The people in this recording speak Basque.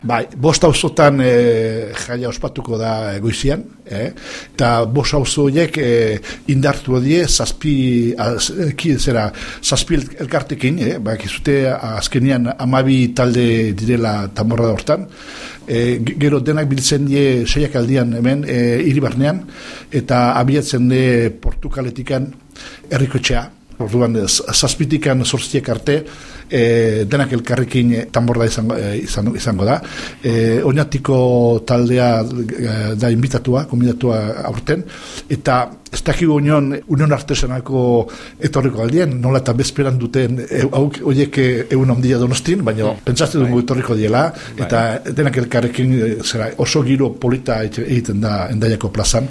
Bai, 5 auzotan jaia ospatuko da goizian, eta 5 auzo horiek indartu die 7 elkartekin, bakizute azkenian 12 talde direla Danborrada hortan, gero denak biltzen die 6 aldian hemen hiribarnean, eta abiatzen die Portugaletikan herrikotxea. Orduan, 7tikan 8 arte, denak elkarrekin Danborrada izango da. Oñatiko taldea da konbidatua aurten, eta ez dakigu union artesanako etorriko aldien, nola eta bezperan duten horiek egun handia Donostin, baina pentsatzen dugu etorriko diela, eta denak elkarrekin oso giro polita egiten da Hendaiako plazan,